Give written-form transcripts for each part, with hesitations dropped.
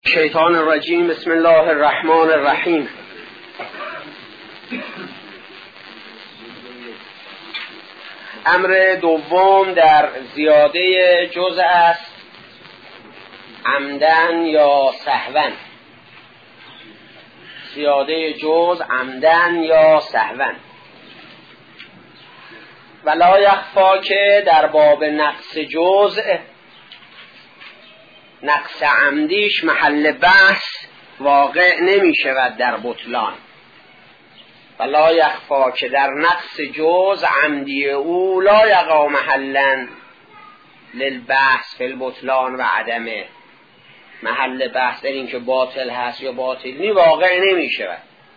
شیطان الرجیم. بسم الله الرحمن الرحیم. امر دوم در زیاده جزء است، عمدن یا سهوا. زیاده جزء عمدن یا سهوا. ولا یخفا که در باب نقص جزء، نقص عمدیش محل بحث واقع نمی شود در بطلان. ولا یخفا که در نقص جزء عمدی او لا یقع محلا للبحث فی البطلان و عدمه. محل بحث در این که باطل هست یا باطل نی واقع نمی شود،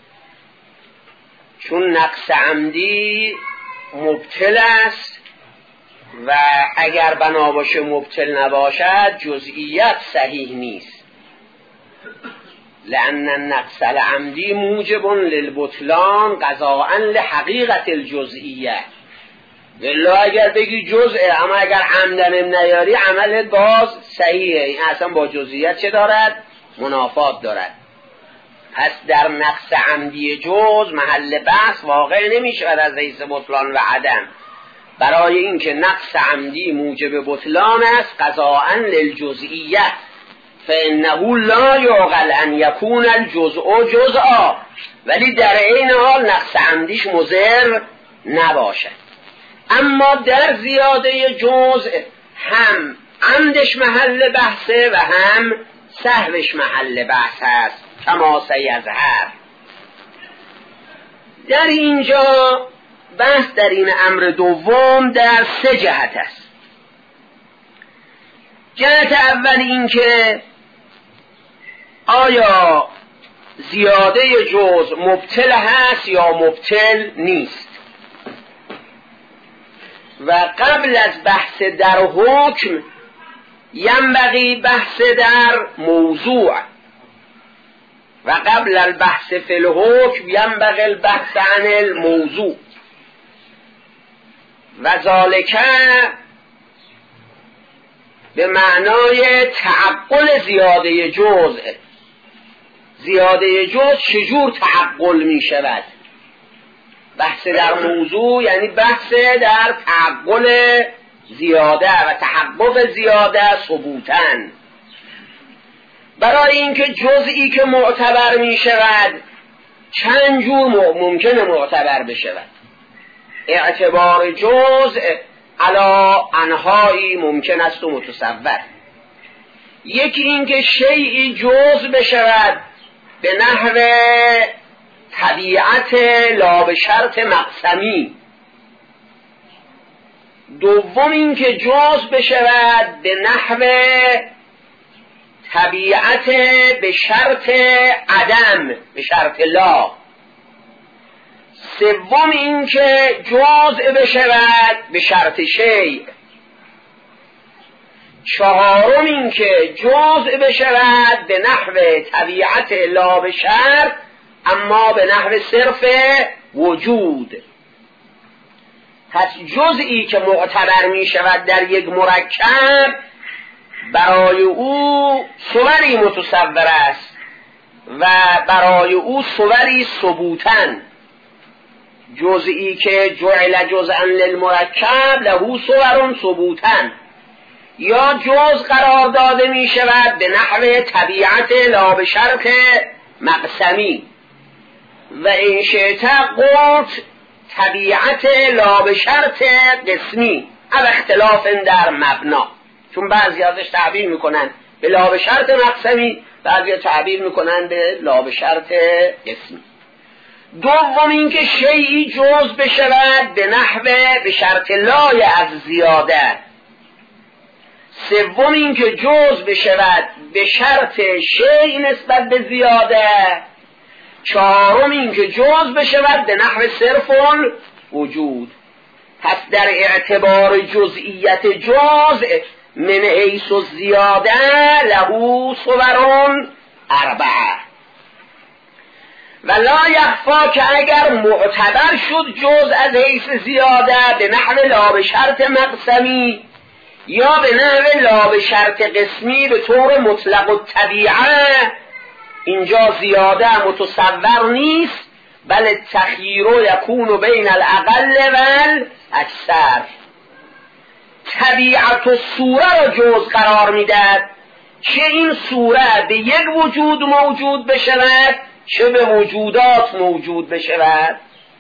چون نقص عمدی مبطل است و اگر بنا باشه مبطل نباشد جزئیت صحیح نیست. لأن النقص العمدی موجب للبطلان قضاء لحقیقت الجزئیه. ولی اگر بگی جزئه اما اگر عمدن نیاری عملت باز صحیحه، این اصلا با جزئیت چه دارد؟ منافات دارد. پس در نقص عمدی جز محل بحث واقع نمی شود از حیث بطلان و عدم، برای اینکه نقص عمدی موجب بطلان است قضاء للجزئیه، فانه لا یعقل ان یکون الجزء جزءا، ولی در این حال نقص عمدیش مضر نباشد. اما در زیاده جزء هم عمدش محل بحثه و هم سهوش محل بحث است، کما سیظهر. در اینجا بحث در این امر دوم در سه جهت است. جهت اول این که آیا زیاده جزء مبطل هست یا مبطل نیست، و قبل از بحث در حکم ینبغی بحث در موضوع، و قبل البحث فی الحکم ینبغی البحث عن الموضوع. و ذالک به معنای تعقل زیاده جزء. زیاده جزء چجور تعقل می شود؟ بحث در موضوع یعنی بحث در تعقل زیاده و تحقق زیاده ثبوتاً. برای اینکه جزئی که معتبر می شود چند جور ممکنه معتبر بشود. اعتبار جزء علی انحایی ممکن است و متصور. یکی اینکه شیئی جزء بشود به نحو طبیعت لا به شرط مقسمی. دوم اینکه جزء بشود به نحو طبیعت به شرط عدم، به شرط لا. سوم این که جزء بشود به شرط شیء. چهارم این که جزء بشود به نحو طبیعت لا به شرط اما به نحو صرف وجود. پس جزئی که معتبر می شود در یک مرکب برای او صوری متصور است و برای او صوری ثبوتاً. جزئی که جعل جزءا للمرکب له صور ثبوتاً، یا جزء قرار داده می شود به نحو طبیعت لا به شرط مقسمی، و این شئت قلت طبیعت لا به شرط قسمی او اختلاف در مبنا. چون بعضی ازش تعبیر میکنن به لا به شرط مقسمی، بعضی تعبیر میکنن به لا به شرط قسمی. دوم این که شیئی جزء بشود به نحو به شرط لای از زیاده. سوم این که جزء بشود به شرط شیء نسبت به زیاده. چهارم این که جزء بشود به نحو صرف وجود. پس در اعتبار جزئیت جزء من حیث الزیاده له صور اربعه. و لا یخفا که اگر معتبر شد جزء از حیث زیاده به نحو لا به شرط مقسمی، یا به نحو لا به شرط قسمی به طور مطلق و طبیعه، اینجا زیاده متصور نیست، بل تخییر یکون بین الاقل و الاکثر. طبیعت و صوره را جز قرار میدهد، چه این صوره به یک وجود موجود بشود چه به وجودات موجود بشود.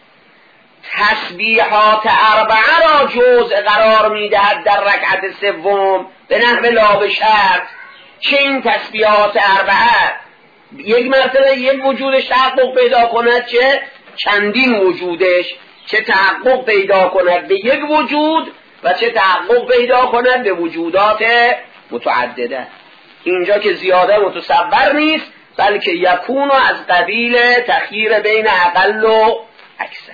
تسبیحات اربعه را جزء قرار میدهد در رکعت سوم به نحو لا به شرط، چه این تسبیحات اربعه یک مرتبه یک وجودش تحقق پیدا کند چه چندین وجودش، چه تحقق پیدا کند به یک وجود و چه تحقق پیدا کند به وجودات متعدده. اینجا که زیاده متصور نیست، بلکه یکون از قبیل تخییر بین اقل و اکثر.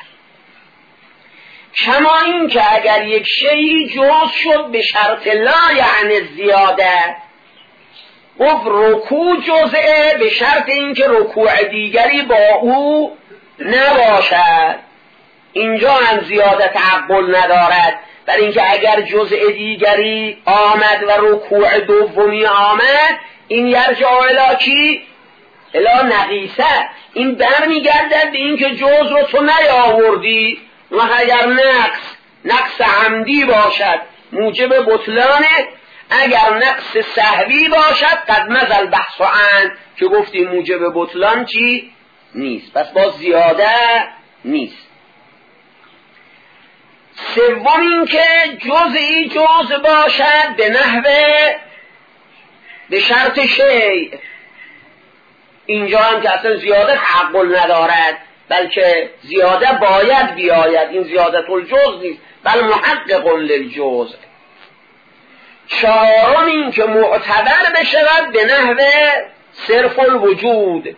کما این که اگر یک شیئی جز شد به شرط لا یعنی زیاده، گفت رکوع جزئه به شرط اینکه رکوع دیگری با او نباشد، اینجا هم زیاده تعقل ندارد، برای اینکه اگر جزء دیگری آمد و رکوع دومی آمد، این یرجع الی کی؟ الی نقیصه، این برمیگردد به اینکه جز رو تو نیاوردی و اگر نقص عمدی باشد موجب بطلانه، اگر نقص سهوی باشد قد مزل بحث عن، که گفتیم موجب بطلان چی؟ نیست، پس باز زیاده نیست. سوم این که جزئی جز باشد به نحو به شرط شیء، اینجا هم که اصلا زیاده تعقل ندارد، بلکه زیاده باید بیاید، این زیادت الجز نیست بل محقق للجز. چهارم این که معتبر بشود به نحو صرف الوجود،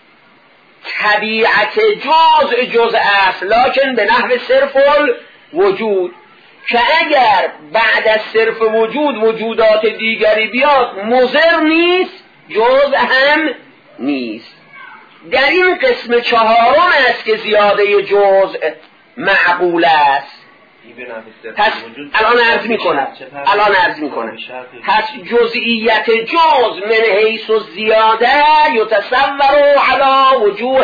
طبیعت جز است لکن به نحو صرف الوجود، که اگر بعد از صرف وجود وجودات دیگری بیاد مضر نیست جز هم نیست. در این قسم چهارم است که زیاده جزء معقول است. پس الان عرض میکنم پس جزئیت جز من حیث الزیاده یتصور علی وجوه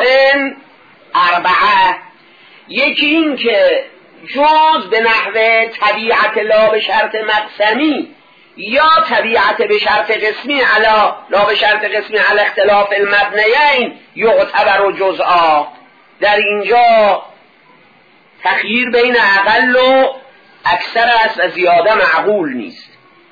اربعه. یکی این که جز به نحو طبیعت لا به شرط مقسمی یا طبیعت به شرط قسمی علا لا به شرط قسمی علی اختلاف المبنیین یعتبر جزءا، در اینجا تخییر بین اقل و اکثر است و زیاده معقول نیست.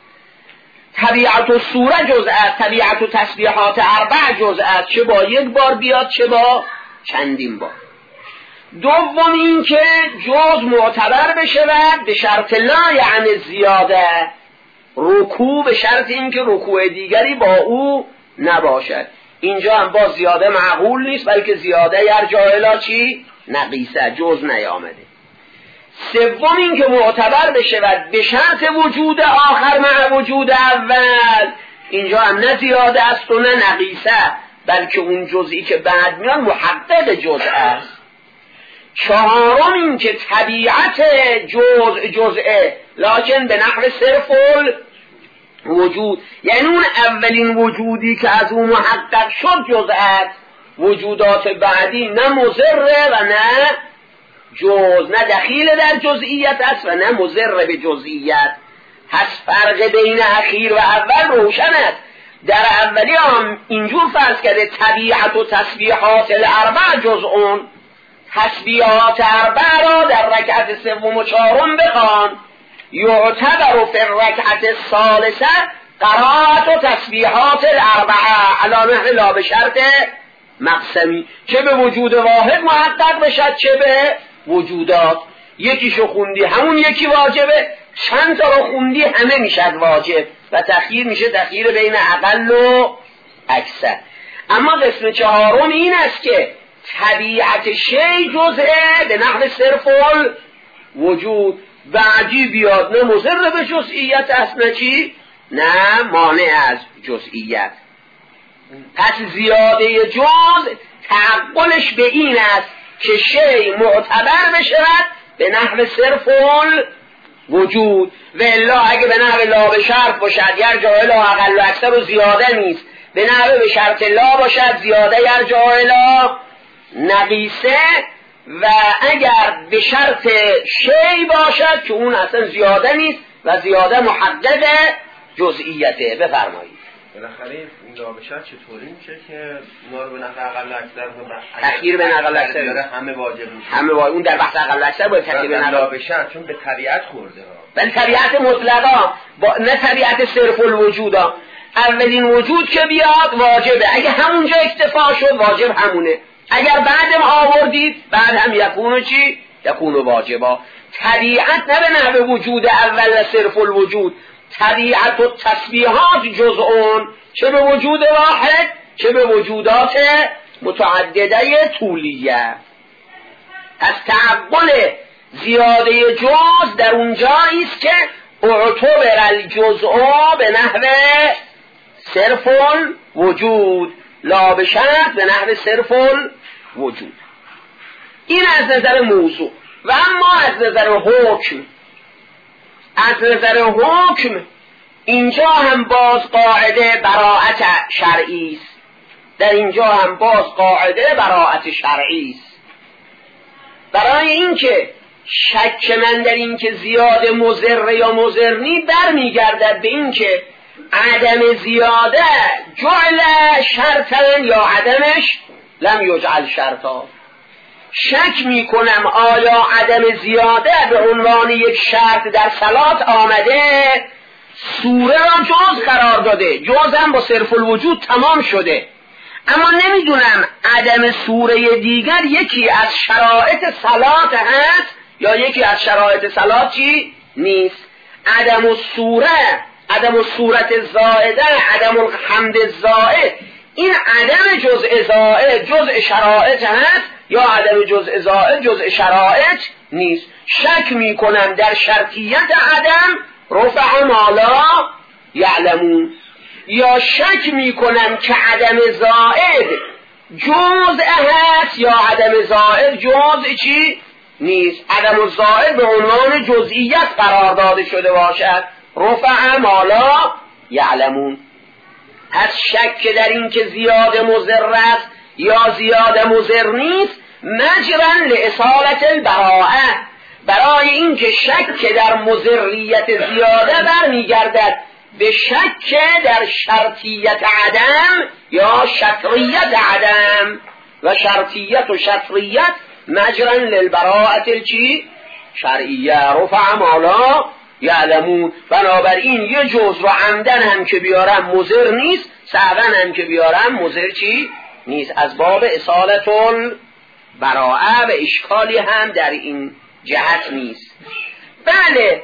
طبیعت و صوره جزء است، طبیعت و تسبیحات اربع جزء است، چه با یک بار بیاد چه با چندین بار. دوم این که جز معتبر بشود به شرط لا یعنی زیاده، رکوع به شرط این که رکوع دیگری با او نباشد، اینجا هم با زیاده معقول نیست بلکه زیاده یرجع الی چی؟ نقیصه، جز نیامده. سوم این که معتبر بشود به شرط وجود آخر مع وجود اول، اینجا هم نه زیاده است و نه نقیصه بلکه اون جزئی که بعد میاد محقق جزء است. چهارم این که طبیعت جزء لکن به نحو صرف وجود، یعنی اون اولین وجودی که از اون محقق شد جزء است، وجودات بعدی نه مضر و نه جز، نه دخیل در جزئیت است و نه مضر به جزئیت. پس فرق بین اخیر و اول روشن است. در اولی هم اینجور فرض کرده طبیعت و تسبیحات الاربع جزءون، تسبیحات اربع را در رکعت سوم و چهارم بخوان، یعتبر فی الرکعت الثالثه قرائت و تسبیحات الاربعه علی نحو لا به شرط مقسمی، چه به وجود واحد محقق بشد چه به وجودات. یکیشو خوندی همون یکی واجبه، چند تا رو خوندی همه میشد واجب و تخییر میشه تخییر بین اقل و اکثر. اما قسم چهارم این است که طبیعت شی جزئه به نحو صرف وجود، بعدی بیاد نه مضر به جزئیت است نه چی؟ نه مانع از جزئیت. پس زیاده جز تعقلش به این است که شی معتبر بشود به نحو صرف وجود. و الا اگه به نحو لا به شرط باشد یرجع الی اقل و اکثر و زیاده نیست، به نحو به شرط لا باشد زیاده یرجع الی نقیصه، و اگر به شرط شی باشد که اون اصلا زیاده نیست و زیاده محقق جزئیته. بفرمایید. بالاخره این لا به شرط چطوری میشه که اونا رو به نحو اقل اکثر تخییر به نحو اکثر همه واجب میشه؟ همه واجب. اون در بحث اقل اکثر باید تخییر به نحو به شرط، چون به طبیعت خورده ها. ولی طبیعت مطلقا نه طبیعت صرف الوجود ها. اولین وجود که بیاد واجبه، اگه همونجا اکتفا شد واجب همونه، اگر بعدم آوردید بعد هم یکونو چی؟ یکونو واجبا. طبیعت نه به نحو وجود اول صرف الوجود، طبیعت و تسبیحات جزءون، چه به وجود واحد چه به وجودات متعدده طولیه. از تعقل زیاده جز در اونجایی است که اعتبر الجزء به نحو صرف الوجود، لا به شرط به نحو صرف الوجود. این از نظر موضوع. و اما از نظر حکم، از نظر حکم اینجا هم باز قاعده براءت شرعی است، در اینجا هم باز قاعده براءت شرعی است. برای اینکه شک من در اینکه زیاده مضر یا مضرنی برمیگردد به اینکه عدم زیاده جعل شرطا یا عدمش لم یجعل شرطا. شک میکنم آیا عدم زیاده به عنوان یک شرط در صلات آمده، سوره را جز قرار داده، جز هم با صرف الوجود تمام شده، اما نمیدونم عدم سوره دیگر یکی از شرایط صلات هست یا یکی از شرایط صلات چی؟ نیست. عدم السوره، عدم الصورت زائده، عدم الحمد زائد، این عدم جزء زائد جزء شرایط هست یا عدم جزء زائد جزء شرایط نیست. شک میکنم در شرطیت عدم رفع ما لا یعلمون، یا شک میکنم که عدم زائد جزء هست یا عدم زائد جزء چی نیست. عدم زائد به عنوان جزئیت قرار داده شده باشد، رفع ما لا یعلمون. از شک در این که زیاده مضر است یا زیاده مضر نیست مجرا لاصالة البراءه، برای اینکه شک در مضریت زیاده برمیگردد به شک در شرطیت عدم یا شطریت عدم، و شرطیت و شطریت مجرا للبراءه چی؟ شرعیه، رفع ما لا یعلمون. بنابراین یه جز رو عمدن هم که بیارم مضر نیست، سهون هم که بیارم مضر چی؟ نیست، از باب اصالت البراءه، و اشکالی هم در این جهت نیست. بله،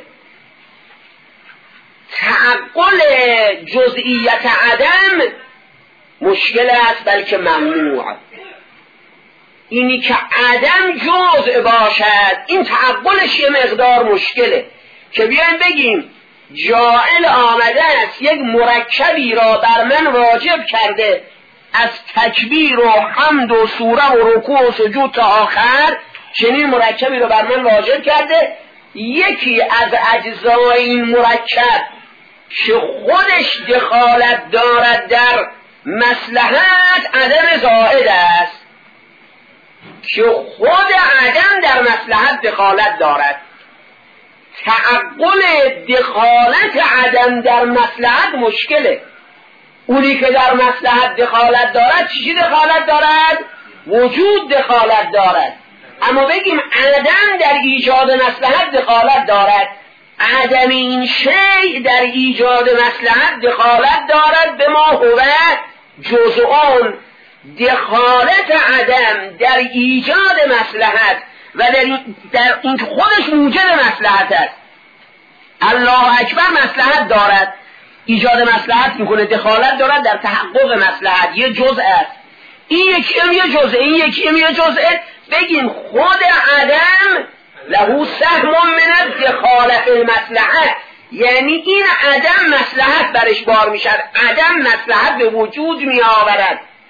تعقل جزئیت عدم مشکل است بلکه ممنوع. اینی که عدم جزء باشد این تعقلش یه مقدار مشکله، که بیایم بگیم جاعل آمده است یک مرکبی را بر من واجب کرده از تکبیر و حمد و سوره و رکوع و سجود تا آخر، چنین مرکبی را بر من واجب کرده. یکی از اجزای این مرکب که خودش دخالت دارد در مصلحت عدم زائد است، که خود عدم در مصلحت دخالت دارد. تعقل دخالت عدم در مصلحت مشکله. اونی که در مصلحت دخالت دارد چی دخالت دارد؟ وجود دخالت دارد. اما بگیم عدم در ایجاد مصلحت دخالت دارد، عدم این شیء در ایجاد مصلحت دخالت دارد، به ما هو جزءون. دخالت عدم در ایجاد مصلحت و در این خودش موجب مصلحت است. الله اکبر مصلحت دارد، ایجاد مصلحت میکنه، دخالت دارد در تحقق مصلحت، یه جزء است. این یکی هم یه جزء، این یکی هم یه جزء. بگیم خود عدم له سهم من الدخالت المصلحت، یعنی این عدم مصلحت برش بار میشد، عدم مصلحت به وجود می آورد.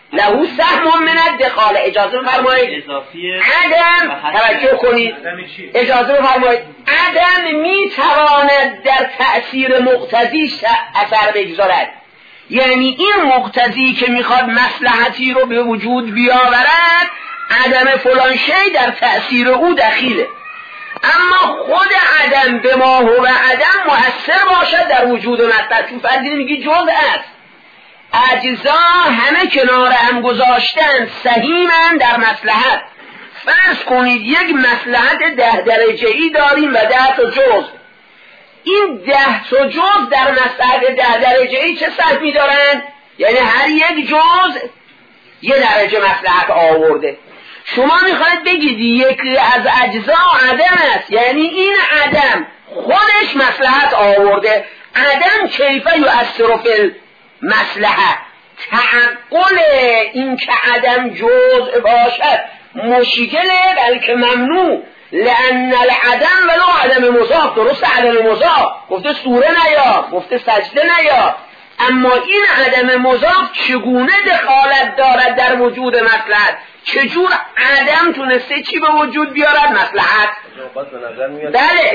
له سهم من الدخال. اجازه بفرمایید عدم، توجه کنید، اجازه بفرمایید، عدم میتواند در تأثیر مقتضی اثر بگذارد. یعنی این مقتضی که میخواد مصلحتی رو به وجود بیاورد، عدم فلان شی در تأثیر او دخیله، اما خود عدم به ما هو عدم مؤثر باشد در وجود مصلحت. چون فرضی میگی جزء است، اجزا همه کنار هم گذاشتن سهیمن در مصلحت. فرض کنید یک مصلحت 10 درجه‌ای داریم و 10 تا جزء. این 10 تا جزء در مصلحت 10 درجه‌ای چه سهمی دارن؟ یعنی هر یک جزء 1 درجه مصلحت آورده. شما میخواید بگید یکی از اجزا عدم است، یعنی این عدم خودش مصلحت آورده. عدم کیفه یؤثر فی المصلحه. تعقل این که عدم جزء باشد مشکله بلکه ممنوع. لأن العدم ولو عدم مضاف، درست عدم مضاف گفته سوره نیا، گفته سجده نیا، اما این عدم مضاف چگونه دخالت دارد در وجود مصلحت؟ چجور عدم تونسته چی به وجود بیارد؟ مصلحت. بله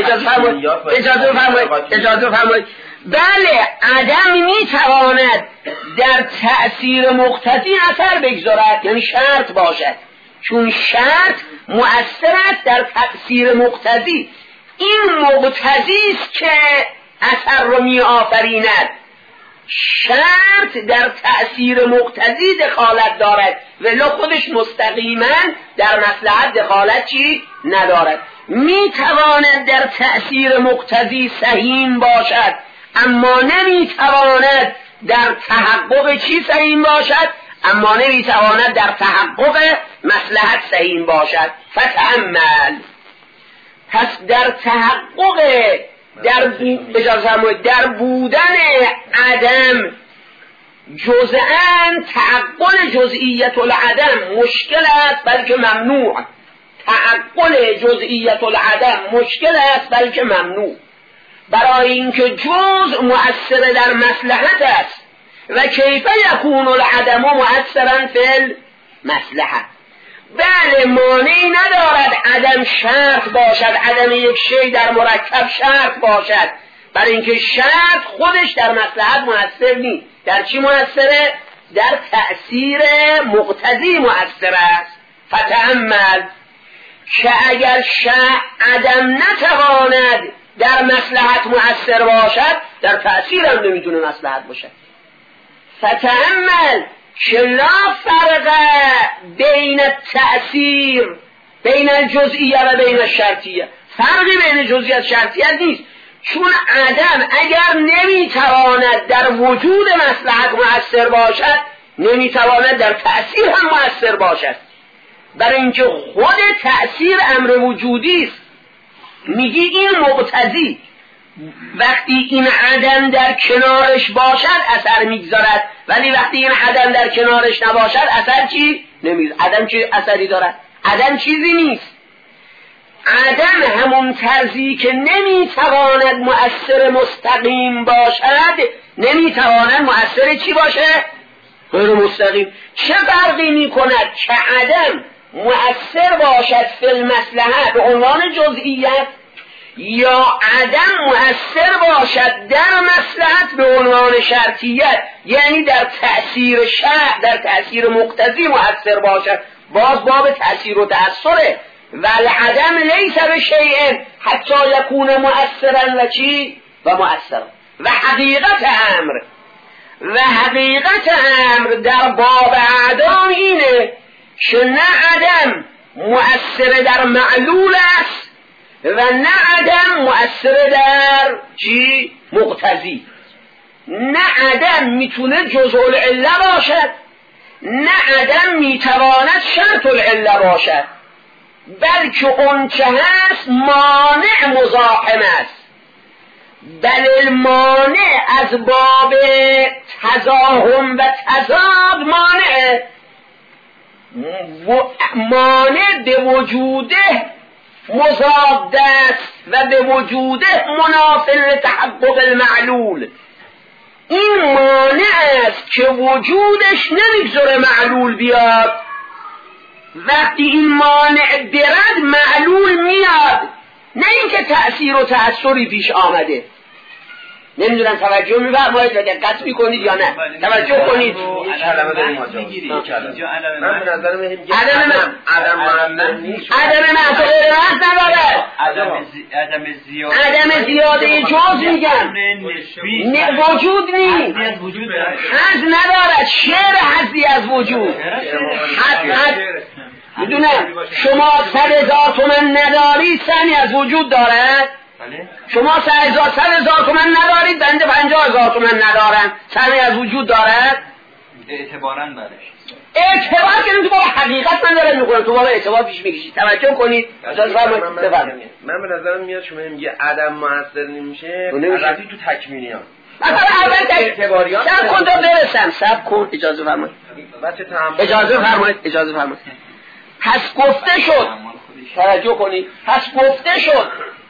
اجازه فرمایید. بله عدم میتواند در تأثیر مقتضی اثر بگذارد، یعنی شرط باشد، چون شرط مؤثر است در تأثیر مقتضی. این مقتضی است که اثر رو می آفریند. شرط در تأثیر مقتضی دخالت دارد ولی خودش مستقیما در مصلحت دخالت چی ندارد. می تواند در تأثیر مقتضی سهیم باشد، اما نمی تواند در تحقق چی سهیم باشد؟ اما نمی تواند در تحقق مصلحت سهیم باشد. فتأمل. پس در تحقق در بودن عدم جزءاً تعقل جزئیت العدم مشکل است بلکه ممنوع. تعقل جزئیت العدم مشکل است بلکه ممنوع، برای اینکه جزء مؤثر در مصلحت است و کیف یکون العدم مؤثرا فی المصلحه. بله مانعی ندارد عدم شرط باشد، عدم یک شی در مرکب شرط باشد، برای اینکه شرط خودش در مصلحت مؤثر نیست. در چی مؤثره؟ در تأثیر مقتضی مؤثر است. فتأمل که اگر عدم نتواند در مصلحت مؤثر باشد، در تأثیر هم نمیتونه مصلحت باشد. فتأمل که لا فرق بین التأثیر بین الجزئیه و بین الشرطیه. فرقی بین جزئیت و شرطیت نیست، چون عدم اگر نمیتواند در وجود مصلحت مؤثر باشد، نمیتواند در تأثیر هم مؤثر باشد، برای اینکه خود تأثیر امر وجودی است. میگی این مقتضی وقتی این عدم در کنارش باشد اثر میگذارد، ولی وقتی این عدم در کنارش نباشد اثر چی؟ نمیگذارد. عدم چی اثری دارد؟ عدم چیزی نیست. عدم همون طرزی که نمیتواند مؤثر مستقیم باشد، نمیتواند مؤثر چی باشه؟ غیر مستقیم. چه فرقی میکند که عدم مؤثر باشد فی المصلحه به عنوان جزئیت، یا عدم مؤثر باشد در مصلحت به عنوان شرطیت، یعنی در تأثیر شرط در تأثیر مقتضی مؤثر باشد؟ باز باب تأثیر و تأثره. والعدم لیس بشیء حتی یکون مؤثرا و چی؟ و مؤثرا. و حقیقت امر در باب اعدام اینه که نه عدم مؤثر در معلول است و نه عدم مؤثر در چی؟ مقتضی. نه عدم میتونه جزء العله باشد، نه عدم میتواند شرط العله باشد، بلکه اون چه هست مانع مزاحم است. بل المانع از باب تزاحم و تضاد مانع به وجوده مضاد است و به وجوده منافل تحقق المعلول. این مانع است که وجودش نمیگذاره معلول بیاد. وقتی این مانع برد معلول میاد، نه اینکه تأثیر و تأثری پیش آمده. نمیدونم توجه می‌فرمایید و دقت می‌کنید یا نه؟ توجه کنید. کلمه داریم ما من به نظر من عدم عدم زیاده جز میگم، وجود نیست، حد ندارد. شعر حدی از وجود حد میدونم. شما 100,000 تومان ندارید، سهمی از وجود دارد. شما 100,000 تومان ندارید، بنده 50,000 تومان ندارم، سهمی از وجود دارد. اعتباراً برش اعتبار کنید، تو با حقیقت من دارم میکنم، تو با اعتبار پیش میکشید. توجه کنید. من به نظرم میاد شما میگه عدم مؤثر نمیشه، رفتی تو تکمینیان مثلا اول اعتباریات سب کن تا برسم. سب کن، اجازه فرمایید. اجازه فرمایید. پس گفته شد، توجه کنید، پس گفته شد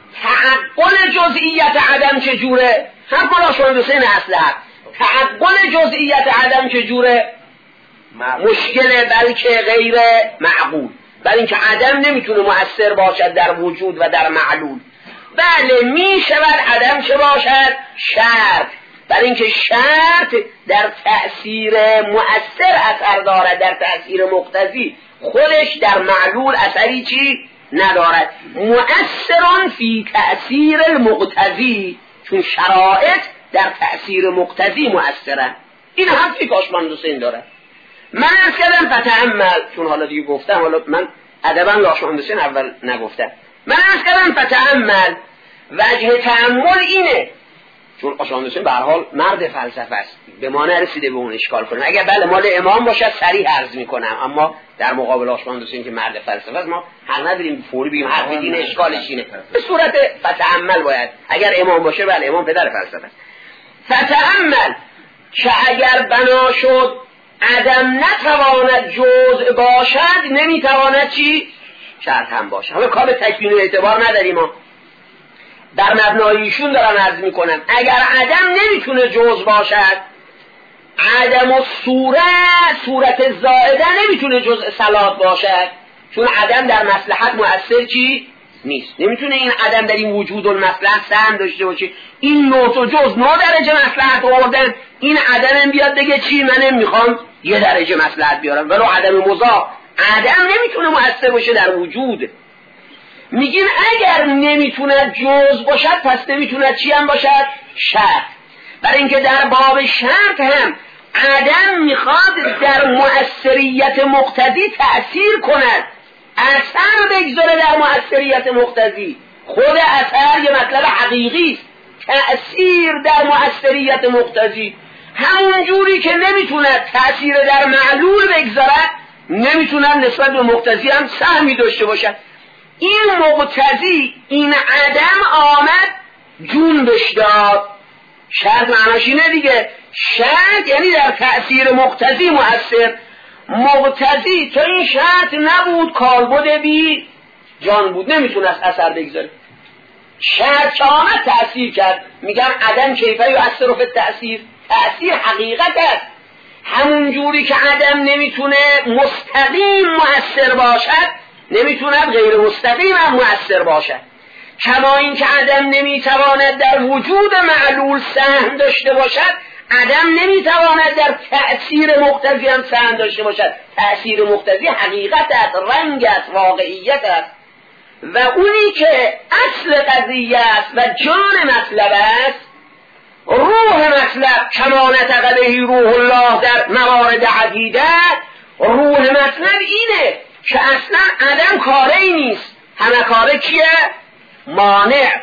تعقل جزئیت عدم چجوره؟ هم خلاصون دوسته اصله تعقل جزئیت عدم چجوره؟ مشکله، بلکه غیر معقول. بل اینکه عدم نمیتونه مؤثر باشد در وجود و در معلول. بله میشود عدم چه باشد؟ شرط. بل اینکه شرط در تأثیر مؤثر اثر دارد، در تأثیر مقتضی خودش در معلول اثری چی ندارد. مؤثران فی تأثیر المقتضی، چون شرایط در تأثیر مقتضی مؤثرن. این حرفی که آشمان حسین داره. من عرض کردم فتأمل، چون حالا دیگه گفتم، حالا من ادبا لاشمان حسین اول نگفتم. من عرض کردم فتأمل، وجه تأمل اینه، چون آشمان حسین به هر حال مرد فلسفه است، به ما نرسیده به اون اشکال کنه. اگر بله مال امام باشد صریح عرض میکنم، اما در مقابل آشمان حسین که مرد فلسفه است ما حق نداریم فوری بگیم حرف دین اشکالش اینه. به صورت فتأمل باید، اگر امام باشه بله امام پدر فلسفه است. فتأمل که اگر بنا شد عدم نتواند جزء باشد، نمیتواند چی؟ شرط هم باشه. حالا کار تکوین و اعتبار نداریم، ما در مبناییشون دارم عرض میکنم. اگر عدم نمیتونه جزء باشد، عدم و صورت زائده نمیتونه جزء صلات باشد، چون عدم در مصلحت مؤثر چی؟ نیست. نمیتونه این عدم در این وجود المصلحت سهم داشته باشه. این نوع و جزء 9 درجه مصلحت آوردن، این عدم بیاد بگه چی؟ من نمیخوام 1 درجه مصلحت بیارم. ولو عدم مضاف، عدم نمیتونه مؤثر باشه در وجود. میگیم اگر نمیتونه جزء باشد، پس نمیتونه چی هم باشد؟ شرط. برای اینکه در باب شرط هم عدم میخواد در مؤثریت مقتضی تأثیر کند، اثر بگذاره در مؤثریت مقتضی. خود اثر یه مطلب حقیقی است، تأثیر در مؤثریت مقتضی. همون جوری که نمیتونه تأثیر در معلول بگذاره، نمیتونه نسبت به مقتضی هم سهمی داشته باشد. این مقتضی، این عدم آمد جنبش داد. شرط معناش اینه دیگه، شرط یعنی در تأثیر مقتضی مؤثر. مقتضی تا این شرط نبود کالبد بی جان بود، نمیتونست اثر بگذاره. شرط که آمد تأثیر کرد. میگم عدم کیفه یؤثر فی التأثیر، تأثیر حقیقت است. همون جوری که عدم نمیتونه مستقیم مؤثر باشد، نمیتونه غیر مستقیم هم مؤثر باشد. کما این که عدم نمیتواند در وجود معلول سهم داشته باشد، عدم نمیتواند در تأثیر مقتضی هم سهم داشته باشد. تأثیر مقتضی حقیقت است، رنگ است، واقعیت است. و اونی که اصل قضیه است و جان مطلب است، روح مطلب کما نطق به روح الله در موارد عدیده، روح مطلب اینه که اصلا عدم کاری نیست، همه کاره کیه؟ مانع.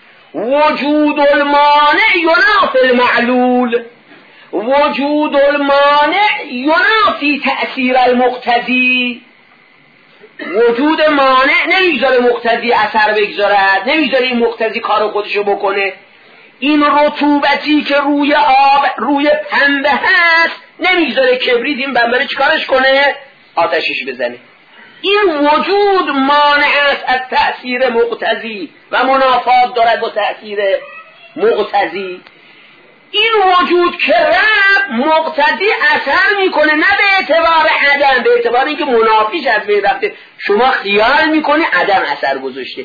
وجود المانع ینافی المعلول، وجود المانع ینافی تأثیر المقتضی. وجود مانع نمیذاره مقتضی اثر بگذارد، نمیذاره این مقتضی کار خودشو بکنه. این رطوبتی که روی آب، روی پنبه هست، نمیذاره کبریت این پنبه چیکارش کنه؟ آتشش بزنه. این وجود مانع است از تأثیر مقتضی و منافات دارد با تأثیر مقتضی. این وجود که رفت مقتضی اثر میکنه، نه به اعتبار عدم، به اعتبار اینکه منافیش از بین رفته. شما خیال میکنی عدم اثر گذاشته.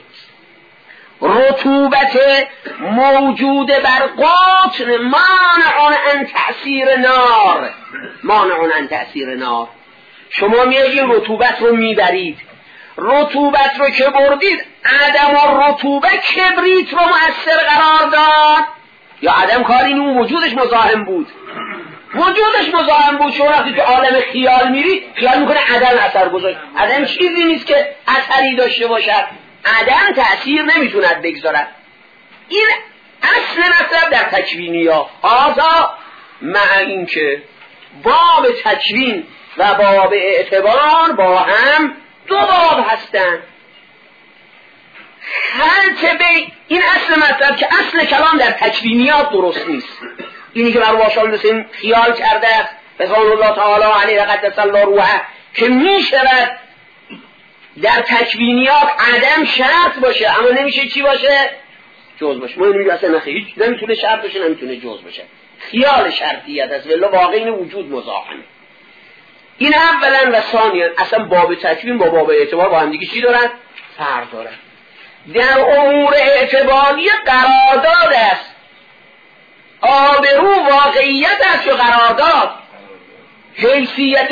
رطوبت موجود بر قطن مانع عن تأثیر نار، مانع عن تأثیر نار. شما میگید رطوبت رو میبرید، رطوبت رو که بردید، عدم و رطوبه کبریت رو مؤثر قرار داد یا عدم کاری اون وجودش مزاحم بود؟ وجودش مزاحم بود. شما وقتی تو عالم خیال میرید خیال میکنه عدم اثر گذاشت. عدم چیزی نیست که اثری داشته باشد، عدم تأثیر نمیتوند بگذارد. این اصل مطلب در تکوینی ها. هذا مع این که باب تکوین و باب اعتبار با هم دو باب هستند. خلط به این اصل مطلب که اصل کلام در تکوینیات درست نیست. اینی که بر واشان حسین خیال کرده است رضوان الله تعالی علیه و قدس الله روحه که می شود در تکوینیات عدم شرط باشه اما نمیشه چی باشه؟ جز باشه. ما نمیگه اصلا هیچ نمیتونه شرط باشه نمیتونه جز باشه. خیال شرطیت است ولی واقعی این وجود مزاحمه. این اولا و ثانیا اصلا باب تکوین با باب اعتبار با هم دیگه چی دارن؟ فرق دارن. در امور اعتباری قرارداد است. آبرو واقعیت است و قرارداد. حیثیت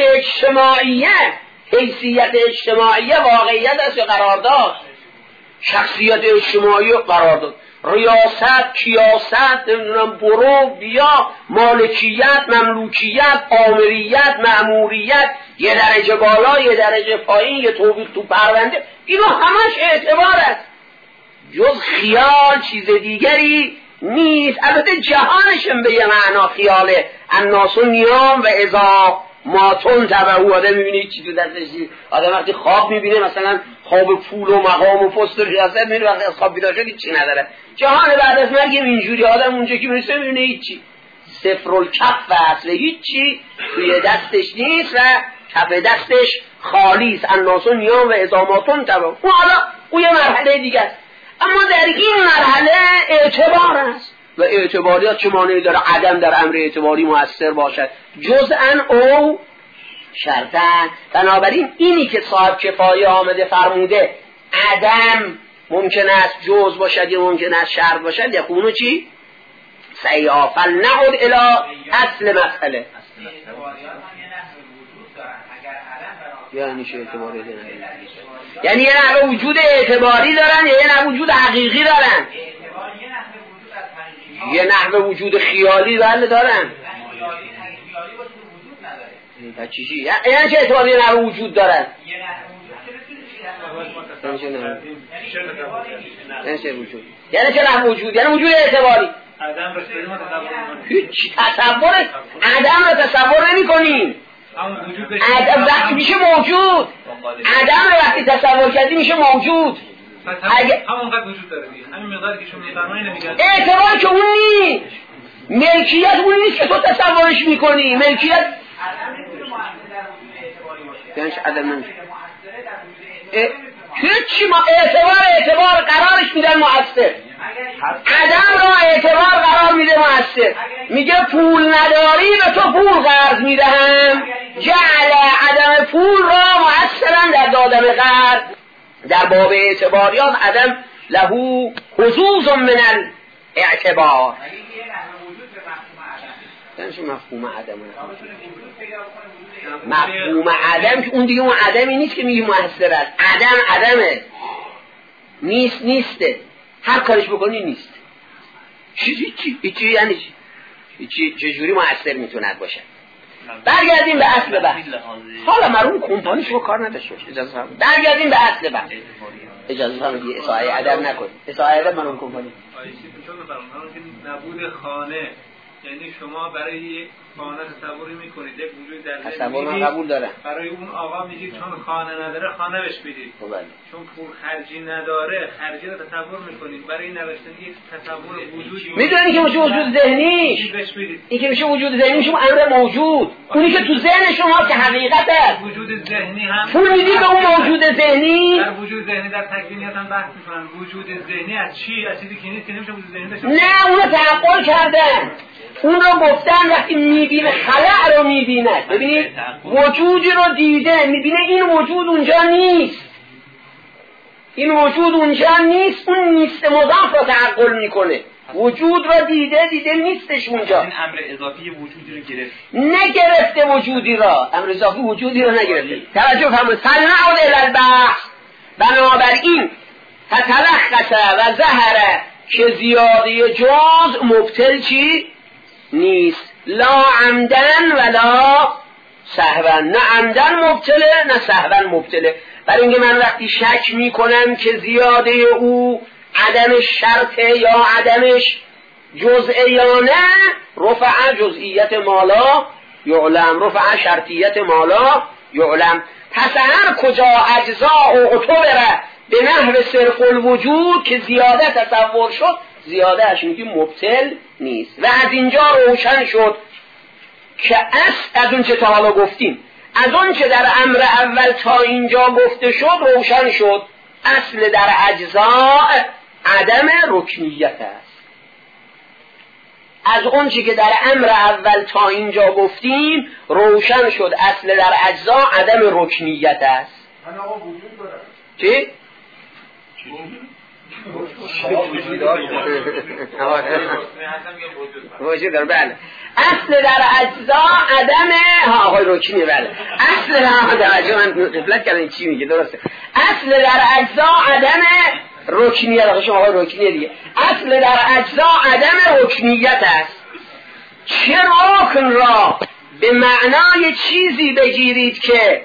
اجتماعیه واقعیت است و قرارداد. شخصیت اجتماعی و قرارداد. ریاست، کیاست، نمیدونم برو بیا، مالکیت، مملوکیت، آمریت، مأموریت، یه درجه بالا یه درجه پایین، یه توبیخ تو پرونده، اینو همش اعتبار است. جز خیال چیز دیگری نیست. البته جهانشم به یه معنا خیاله. الناس نیام و اذا ماتون تبعو. آدم میبینه چی تو دستش. آدم وقتی خواب میبینه مثلا خواب پول و مقام و پست و ریاست میبینه، وقتی از خواب بیدار شد هیچی نداره. جهان بعد از مرگ اینجوری. آدم اونجا که میرسه میبینه هیچی، صفر الکف اصل هیچی توی دستش نیست و کف دستش خالی است. الناس نیام و اذا ماتون تبعو. اون یه مرحله دیگه است. اما در این مرحله اعتبار است و اعتباریات چه مانعی داره عدم در امر اعتباری مؤثر باشد؟ جزءاً او شرطاً. بنابراین اینی که صاحب کفایه آمده فرموده عدم ممکن است جز باشد یا ممکن است شرط باشد، یکونو چی؟ سیافل نعود الی اصل مسئله. یعنی چه اعتباری دارن؟ یعنی یه نحوه وجود اعتباری دارن یا یه نحوه وجود حقیقی دارن؟ یه نحوه وجود خیالی دارن. چیزی یعنی چه اعتباری یه نحوه وجود دارن؟ یعنی چه نحوه وجود؟ یعنی وجود اعتباری. هیچ تصور عدم رو تصور نمی کنیم. عدم وقتی میشه موجود، عدم وقتی تصور کردی میشه موجود. همونقدر وجود داره دیگه. همین مقداری که شما میفرمایید نمیگه. اعتبار که اون نیست. ملکیت اون نیست که تو تصورش میکنی. ملکیت نمیتونه مؤثر در وجود اعتباری باشه. یعنی عدم نمیشه. هیچی ما اعتبار قرارش میدن مؤثر. عدم را اعتبار قرار میده مؤثر. میگه پول نداری به تو پول قرض میدهم. جعل عدم پول را مؤثرا در دادن قرض. در باب اعتباریات عدم لهو حظوظ من الاعتبار. یعنی مفهوم عدم مفهوم عدم که اون دیگه اون عدمی نیست که میگی مؤثر است. عدمه نیسته. هر کارش بکنی نیست. چی یعنی چی؟ چجوری مؤثر میتوند باشه؟ برگردیم به اصل بحث. حالا مرحوم کمپانی شما کار نداشته باشه. اجازه فرمایید. برگردیم به اصل بحث. اجازه فرمایید اصلاح ادب نکنید. اصلاح ادب مرحوم کمپانی. چون فرمودن که نبود خانه، یعنی شما برای یک خانه تصوری میکنید، یک وجود در تصور من قبول دارم. برای اون آقا میگید چون خانه نداره خانه بهش بدید. چون پول خرجی نداره خرجی رو تصور میکنید. برای نوشتن یک تصور وجودی میدونید که میشه وجود ذهنی. این که میشه وجود ذهنی میشه امر موجود. اونی که تو ذهن شما که حقیقت است. وجود ذهنی هم پول میدید به اون موجود ذهنی. در وجود ذهنی در تکوینیات هم بحث میکنن. وجود ذهنی از چی؟ از چیزی که نیست که نمیشه وجود ذهنی بشه. نه اونو تعقل کردن. اون رو گفتن وقتی میبینه خلع رو میبینه، ببینید وجودی رو دیده میبینه این وجود اونجا نیست، این وجود اونجا نیست، اون نیست مضاف رو تعقل میکنه، وجود رو دیده نیستش اونجا. این امر اضافی وجودی رو گرفت، نگرفته وجودی را، امر اضافی وجودی را نگرفته. توجه فرمایید. فلنعود الی البحث، بنابراین تتلخص و ظهر که زیاده جز مبتل چی؟ نیست. لا عمدن ولا سهوا، نه عمدن مبتله نه سهوا مبتله. برای اینکه من وقتی شک میکنم که زیاده او عدمش شرطه یا عدمش جزء یا نه، رفع جزئیت مالا یعلم، رفع شرطیت مالا یعلم. پس هر کجا اجزاء و اعتبره به نحو صرف الوجود که زیاده تصور شد، زیاده اش میگیم مبتل نیست. و از اینجا روشن شد که از اون چه تا حالا گفتیم، از اون چه در امر اول تا اینجا گفته شد روشن شد اصل در اجزاء عدم رکنیت است. از اون چه که در امر اول تا اینجا گفتیم روشن شد اصل در اجزاء عدم رکنیت است. من آقا وجود دارم. چی؟ وجود داره. بله. اصل در اجزاء عدم آقای رکنی. بله. اصل در اجزاء، من غفلت کردم چی میگه، درسته. اصل در اجزاء عدم رکنیت، شما آقای رکنی دیگه. اصل در اجزاء عدم رکنیت است. چه رکن را به معنای چیزی بگیرید که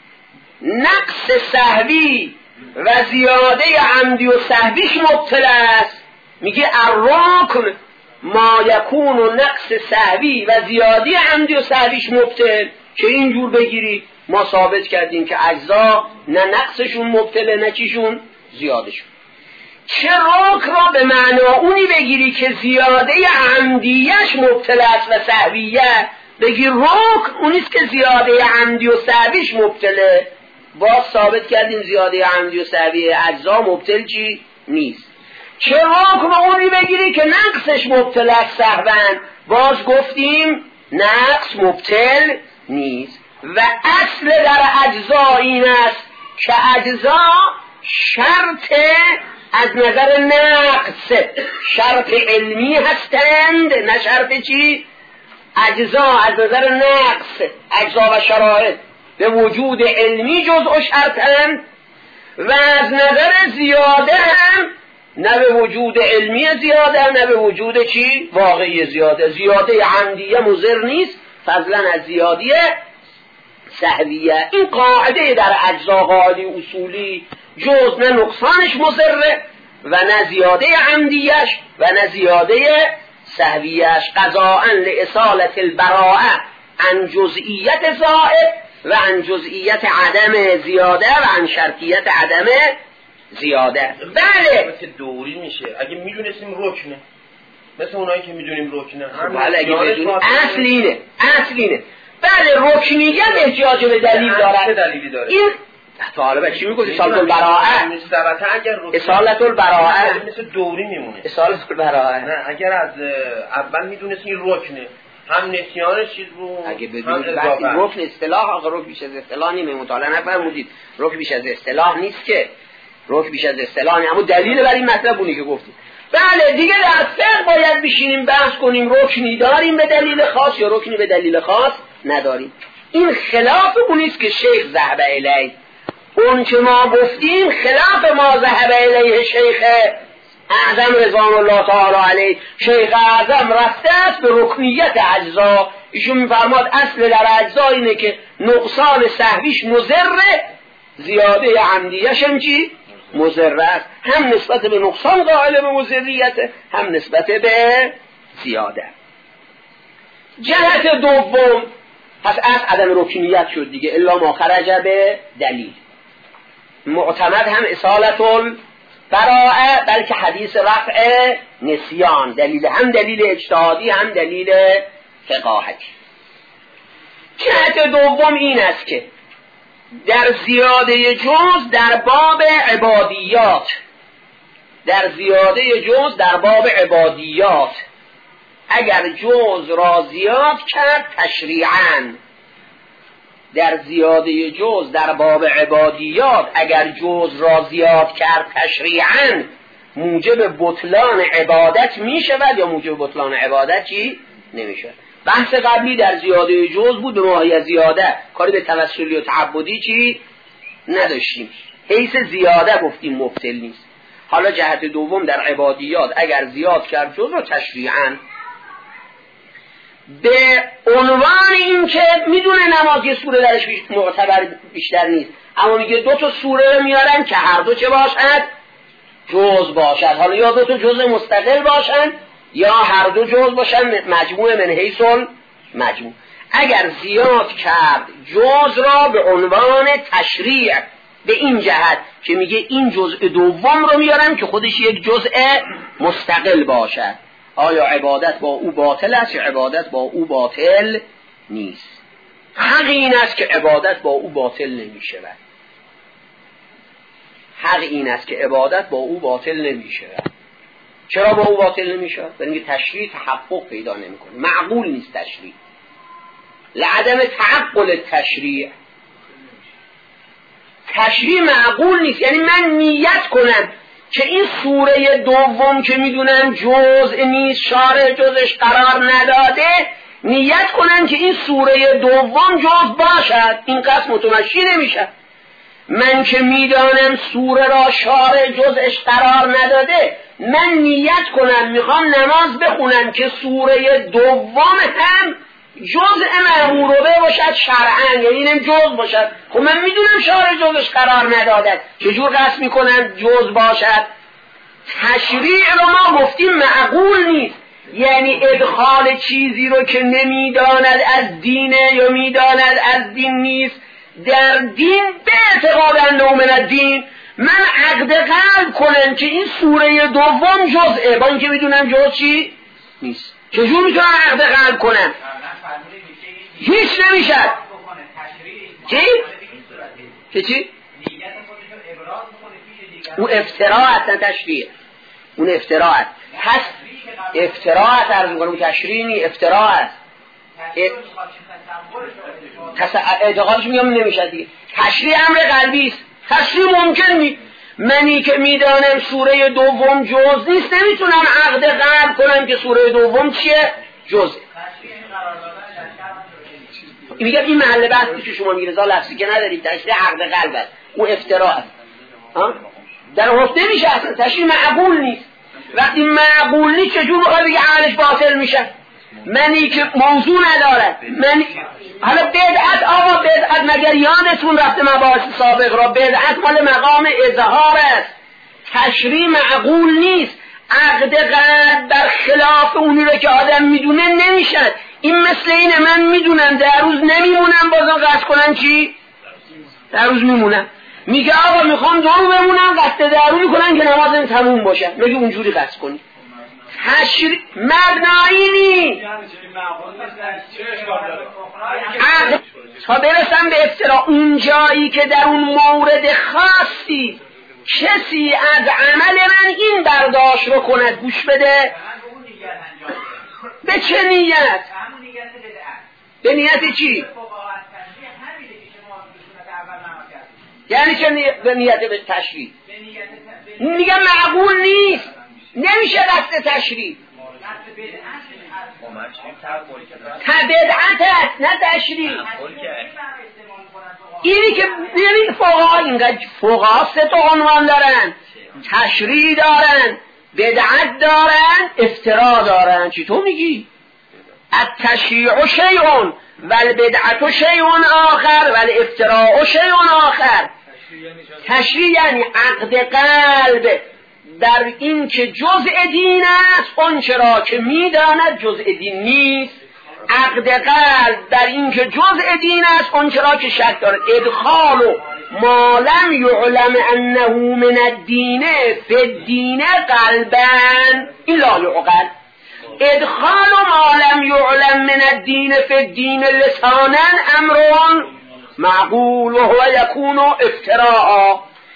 نقص سهوی و زیاده عمدی و سهویش مبتل است، میگه الرکن ما یکون و نقص سهوی و زیاده عمدی و سهویش مبتل. که اینجور بگیری ما ثابت کردیم که اجزا نه نقصشون مبتله نه چیشون زیادشون. چه رکن را به معنا اونی بگیری که زیاده عمدیش مبتل است و سهویه، بگی رکن اونیست که زیاده عمدی و سهویش مبتله. باز ثابت کردیم زیاده عمدی و سهوی اجزا مبتل چی؟ نیست. چه رکن اونی بگیری که نقصش مبتل است سهواً، باز گفتیم نقص مبتل نیست. و اصل در اجزا این است که اجزا شرط از نظر نقص شرط علمی هستند، نه شرط چی؟ اجزا از نظر نقص اجزا و شرایط به وجود علمی جزء شرطند و از نظر زیاده هم نه به وجود علمی زیاده نه به وجود چی؟ واقعی زیاده. زیاده عمدیه مضر نیست فضلا از زیاده سهویه. این قاعده در اجزا قاعده اصولی، جز نه نقصانش مضره و نه زیاده عمدیش و نه زیاده سهویش. قضاء لإصالة البراءة عن جزئیت زائد و عن جزئیت عدم زیاده و عن شرطیت عدم زیاده. بله مثل دوری میشه اگه میدونستیم رکنه، مثل اونایی که میدونیم رکنه. بله اگه بدونیم اصل اینه. بله رکنیت احتیاج به دلیل داره. چه دلیلی داره؟ این طالبه چی میگه؟ اصالت البراءه. اصالت البراءه مثل دوری میمونه. اصالت البراءه. نه اگر از اول میدونستیم رکنه، هم نسیانش چیز رو اگه بدونید رکن اصطلاح، آقا رکن بیش از اصطلاح نیمه مطالعه نفرمودید. رکن بیش از اصطلاح نیست که، رکن بیش از اصطلاح نیست. اما دلیل بر این مطلب اونی که گفتید. بله دیگه در فقه باید بشینیم بحث کنیم رکنی داریم به دلیل خاص یا رکنی به دلیل خاص نداریم. این خلاف اونیست که شیخ ذهب الیه. اون که ما گفتیم خلاف ما ذهب الیه شیخ اعظم رضوان الله تعالی علیه. شیخ اعظم رفته است به رکنیت اجزا. ایشون میفرماد اصل در اجزا اینه که نقصان سهویش مضره، زیاده عمدیش هم چی؟ مضره است. هم نسبت به نقصان قائل به مضریت، هم نسبت به زیاده. جهت دوم پس از عدم رکنیت شد دیگه، الا ما خرج به دلیل. معتمد هم اصالت البراءه، بلکه حدیث رفع نسیان دلیل، هم دلیل اجتهادی هم دلیل فقاهتی. جهت دوم این است که در زیاده جز در باب عبادیات، در زیاده جز در باب عبادیات اگر جز را زیاد کرد تشریعاً، در زیاده جز در باب عبادیات اگر جز را زیاد کرد تشریعاً موجب بطلان عبادت می شود یا موجب بطلان عبادت چی؟ نمی شود. بحث قبلی در زیاده جز بود، به ماهی زیاده کاری به توسلی و تعبدی چی؟ نداشتیم، حیث زیاده گفتیم مبطل نیست. حالا جهت دوم در عبادیات اگر زیاد کرد جز را تشریعاً، به عنوان این که میدونه نماز یه سوره درش معتبر بیشتر نیست، اما میگه 2 سوره رو میارن که هر دو چه باشد؟ جز باشد. حالا یا 2 جز مستقل باشن یا هر دو جز باشن، مجموع من حیث مجموع. اگر زیاد کرد جز را به عنوان تشریع به این جهت که میگه این جزء دوم رو میارن که خودش یک جزء مستقل باشد، آیا عبادت با او باطل است یا عبادت با او باطل نیست؟ حق این است که عبادت با او باطل نمی شود. حق این است که عبادت با او باطل نمی شود. چرا با او باطل نمی شود؟ برای اینکه تشریع تحقق پیدا نمی کنه، معقول نیست تشریع، لعدم تعقل تشریع. تشریع معقول نیست، یعنی من نیت کنم که این سوره دوم که میدونم جزء نیست، شارع جزش قرار نداده، نیت کنم که این سوره دوم جزء باشد، این قسم متمشی نمیشه. من که میدانم سوره را شارع جزش قرار نداده، من نیت کنم میخوام نماز بخونم که سوره دوم هم جزء مأموره باشد شرعاً، یعنی اینم جزء باشد. خب من میدونم شارع جزش قرار نداده، چجور قصد میکنم جزء باشد؟ تشریع رو ما گفتیم معقول نیست، یعنی ادخال چیزی رو که نمیداند از دینه یا میداند از دین نیست در دین به اعتقاد انه من الدین. من عقد قلب کنم که این سوره دوم جزءه با اینکه میدونم جزء چی نیست. چجور میتونم عقد قلب کنم؟ هیچ نمیشه. چی؟ اون افتراء اصلا تشریع، اون افتراء هست، افتراء عرض میکنم، تشریع نی، افتراء است. اعتقادش میگم نمیشه دیگه. تشریع امر قلبی است، تشریع ممکن نیست. منی که میدانم سوره دوم جز نیست نمیتونم عقد قلب کنم که سوره دوم چیه؟ جزه. میگم این محل بحثی که شما میرزا لفظی که ندارید، تشریع عقد قلب است، اون افتراء است. در حسن نمیشه، اصلا تشریع معقول نیست. وقتی معقول نیست چجور بخواه بگه عملش باطل میشه؟ منی که موضوع ندارد، من حالا بدعت، آقا بدعت مگر یادتون رفته مباحث سابق را؟ بدعت مال مقام اظهار است، تشریع معقول نیست. عقد قلب در خلاف اونی رو که آدم میدونه نمیشد. این مثل اینه من میدونم در روز نمیمونم، بازم قصد کنم چی؟ در روز میمونم. میگه آقا میخوام 2 روز بمونم، قصد در روز میکنم که نمازم تموم باشه، میگه اونجوری قصد کنی. تشریع مبنایی نیست. تا برسم به افتراء، اون جایی که در اون مورد خاصی کسی از عمل من این برداشت رو کند، گوش بده. به چه نیت؟ به نیت چی؟ یعنی چه به نیت به تشریع؟ میگم معقول نیست، نمیشه قصد تشریع. بدعت است نه تشریع. اینی که ببین فقها اینقدر، فقها 3 عنوان دارن، تشریع دارن، بدعت دارن، افتراء دارن. چی تو میگی؟ التشریع شیء والبدعت شیء آخر والافتراء شیء آخر. تشریع یعنی عقد قلب در این که جزء دین است، اون چرا که میداند جزء دین نیست. عقد قلب در این که جزء دین است، اون چرا که شک دارد. ادخال ما لم یعلم انه من الدین فی الدین قلبا، این لا یعقل. ادخال ما لم یعلم من الدین فی الدین لسانا امر معقول و هو یکون افتراء.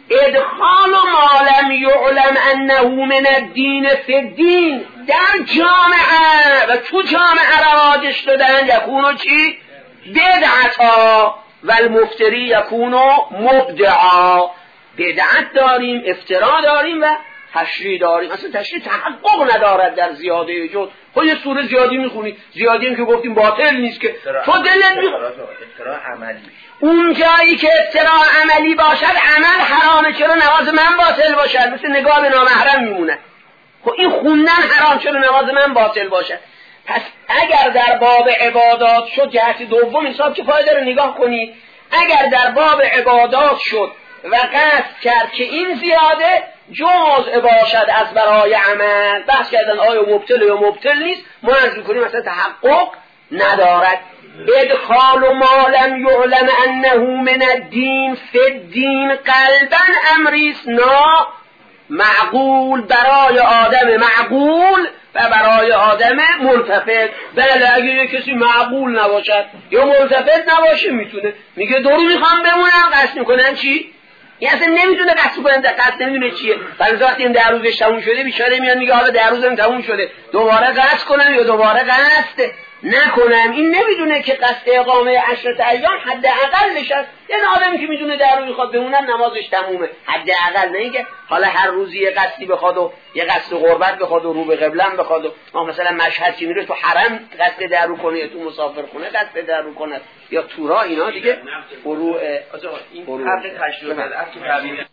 ادخال ما لم یعلم انه من الدین فی الدین در جامعه و تو جامعه رواجش دادن یکونو چی؟ بدعتا و المفتری یکونو مبدعا. بدعت داریم، افترا داریم و تشریع داریم. اصلا تشریع تحقق ندارد در زیاده جد. خب یه سوره زیادی میخونی، زیادی هم که گفتیم باطل نیست که تو دلت افترا عملی. اون جایی که افترا عملی باشد عمل حرامه، چرا نماز من باطل باشد؟ مثل نگاه به نامحرم میمونه. خب این خوندن حرام، چرا نماز من باطل باشد؟ پس اگر در باب عبادات شد، جهت دوم حساب که فایده رو نگاه کنید، اگر در باب عبادات شد و قصد کرد که این زیاده جزء باشد از برای عمل، بحث کردن آیا مبطل یا مبطل نیست، ما عرض می‌کنیم مثلا تحقق ندارد. ادخال ما لم یعلم انه من الدین فی الدین قلبا امریست نا معقول، برای آدم معقول و برای آدم ملتفت. بله اگه یه کسی معقول نباشد یا ملتفت نباشه میتونه میگه دورو میخوام بمونم، قصد میکنن چی؟ این اصلا نمیتونه قصد کنه، قصد نمیدونه چیه. برای وقتی این 10 روزش تموم شده بیچاره میاد میگه حالا 10 روزم تموم شده، دوباره قصد کنم یا دوباره قصد نکنم. این نمیدونه که قصد اقامه 10 ایام حد اقلش است. یه آدمی که میدونه 10 روز میخواد بمونن نمازش تمومه، حد اقل. نه اینکه حالا هر روزی یه قصدی بخواد و یه قصد قربت بخواد و رو به قبله بخواد و مثلا مشهد که میره تو حرم قصد درو کنه یا تو مسافرخونه قصد درو کنه یا تو راه، اینا دیگه فروع این حق تشریع